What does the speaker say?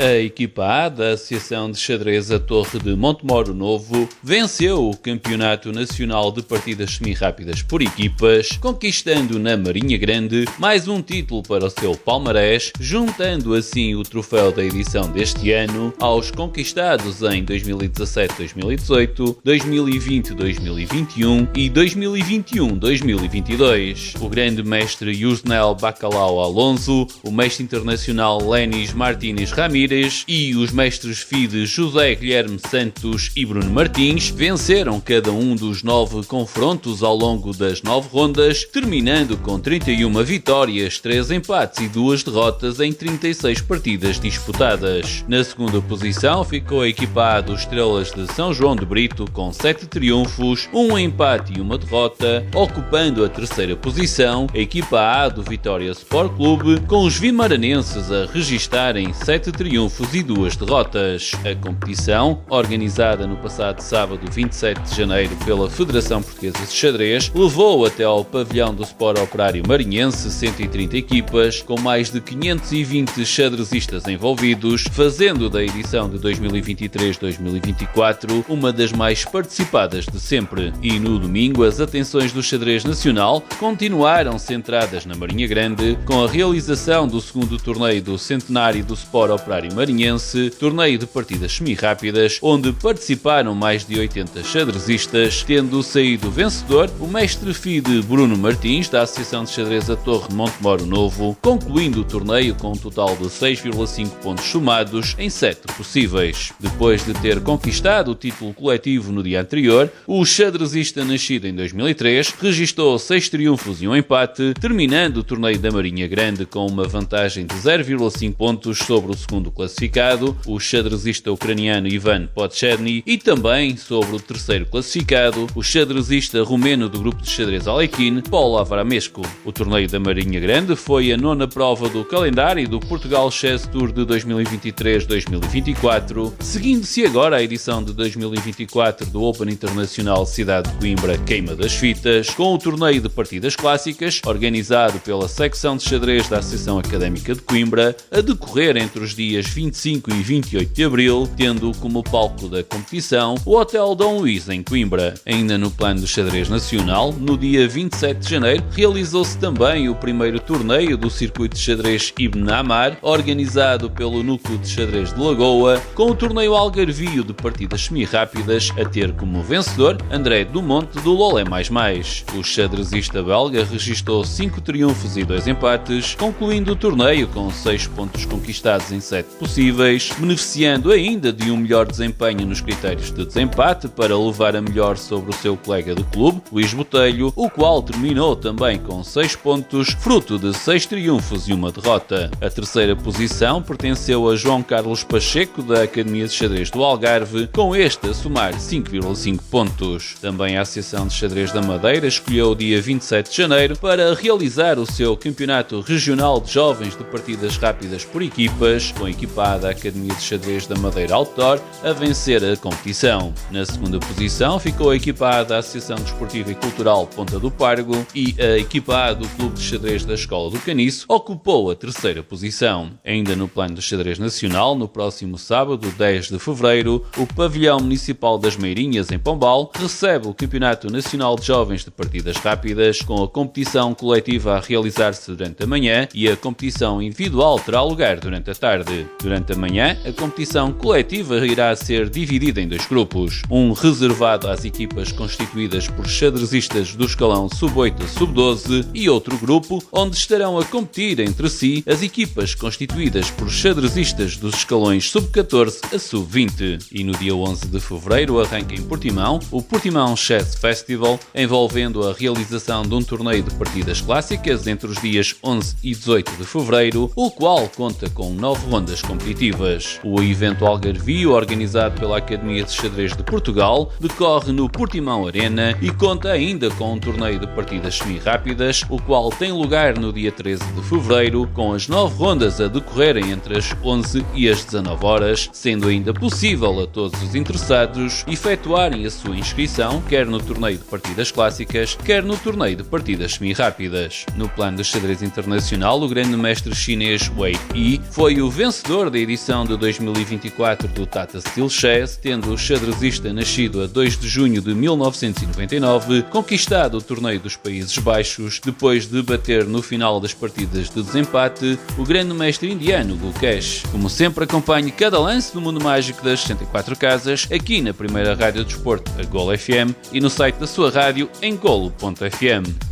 A equipa A da Associação de Xadrez A Torre de Montemoro Novo venceu o Campeonato Nacional de Partidas Semi-Rápidas por equipas, conquistando na Marinha Grande mais um título para o seu palmarés, juntando assim o troféu da edição deste ano aos conquistados em 2017-2018, 2020-2021 e 2021-2022. O grande mestre Yusnel Bacalhau Alonso, o mestre internacional Lenis Martínez Ramírez e os mestres FIDE José Guilherme Santos e Bruno Martins venceram cada um dos 9 confrontos ao longo das 9 rondas, terminando com 31 vitórias, 3 empates e 2 derrotas em 36 partidas disputadas. Na segunda posição ficou a equipa A dos Estrelas de São João de Brito com 7 triunfos, 1 empate e 1 derrota, ocupando a terceira posição a equipa A do Vitória Sport Clube, com os vimaranenses a registarem 7 triunfos e 2 derrotas. A competição, organizada no passado sábado 27 de janeiro pela Federação Portuguesa de Xadrez, levou até ao pavilhão do Sport Operário Marinhense 130 equipas, com mais de 520 xadrezistas envolvidos, fazendo da edição de 2023-2024 uma das mais participadas de sempre. E no domingo, as atenções do xadrez nacional continuaram centradas na Marinha Grande, com a realização do segundo torneio do centenário do Sport Operário Marinhense, torneio de partidas semi-rápidas, onde participaram mais de 80 xadrezistas, tendo saído vencedor o mestre FIDE Bruno Martins, da Associação de Xadrez A Torre de Montemoro Novo, concluindo o torneio com um total de 6,5 pontos somados em 7 possíveis. Depois de ter conquistado o título coletivo no dia anterior, o xadrezista nascido em 2003 registou 6 triunfos e 1 empate, terminando o torneio da Marinha Grande com uma vantagem de 0,5 pontos sobre o segundo classificado, o xadrezista ucraniano Ivan Podcherny, e também sobre o terceiro classificado, o xadrezista romeno do grupo de xadrez Alekhine, Paulo Avramescu. O torneio da Marinha Grande foi a 9ª prova do calendário do Portugal Chess Tour de 2023-2024, seguindo-se agora a edição de 2024 do Open Internacional Cidade de Coimbra Queima das Fitas, com o torneio de partidas clássicas, organizado pela secção de xadrez da Associação Académica de Coimbra, a decorrer entre os dias 25 e 28 de abril, tendo como palco da competição o Hotel Dom Luís em Coimbra. Ainda no plano do xadrez nacional, no dia 27 de janeiro, realizou-se também o primeiro torneio do circuito de xadrez Ibn Amar, organizado pelo Núcleo de Xadrez de Lagoa, com o torneio algarvio de partidas semi-rápidas a ter como vencedor André Dumont do Lolé++. O xadrezista belga registou 5 triunfos e 2 empates, concluindo o torneio com 6 pontos conquistados em 7 possíveis, beneficiando ainda de um melhor desempenho nos critérios de desempate para levar a melhor sobre o seu colega de clube, Luís Botelho, o qual terminou também com 6 pontos, fruto de 6 triunfos e 1 derrota. A terceira posição pertenceu a João Carlos Pacheco, da Academia de Xadrez do Algarve, com este a somar 5,5 pontos. Também a Associação de Xadrez da Madeira escolheu o dia 27 de janeiro para realizar o seu Campeonato Regional de Jovens de Partidas Rápidas por equipas, com a equipa A da Academia de Xadrez da Madeira Outdoor a vencer a competição. Na segunda posição ficou a equipa A da Associação Desportiva e Cultural Ponta do Pargo, e a equipa A do Clube de Xadrez da Escola do Caniço ocupou a terceira posição. Ainda no plano do xadrez nacional, no próximo sábado, 10 de fevereiro, o Pavilhão Municipal das Meirinhas, em Pombal, recebe o Campeonato Nacional de Jovens de Partidas Rápidas, com a competição coletiva a realizar-se durante a manhã e a competição individual terá lugar durante a tarde. Durante a manhã, a competição coletiva irá ser dividida em 2 grupos, um reservado às equipas constituídas por xadrezistas do escalão sub-8 a sub-12 e outro grupo onde estarão a competir entre si as equipas constituídas por xadrezistas dos escalões sub-14 a sub-20. E no dia 11 de fevereiro arranca em Portimão o Portimão Chess Festival, envolvendo a realização de um torneio de partidas clássicas entre os dias 11 e 18 de fevereiro, o qual conta com 9 rondas competitivas. O evento algarvio, organizado pela Academia de Xadrez de Portugal, decorre no Portimão Arena e conta ainda com um torneio de partidas semi-rápidas, o qual tem lugar no dia 13 de fevereiro, com as 9 rondas a decorrerem entre as 11 e as 19 horas, sendo ainda possível a todos os interessados efetuarem a sua inscrição, quer no torneio de partidas clássicas, quer no torneio de partidas semi-rápidas. No plano de xadrez internacional, o grande mestre chinês Wei Yi foi o vencedor vencedor da edição de 2024 do Tata Steel Chess, tendo o xadrezista nascido a 2 de junho de 1999 conquistado o torneio dos Países Baixos depois de bater no final das partidas de desempate o grande mestre indiano Gukesh. Como sempre, acompanhe cada lance do mundo mágico das 64 casas aqui na primeira rádio de desporto, a Golo FM, e no site da sua rádio em golo.fm.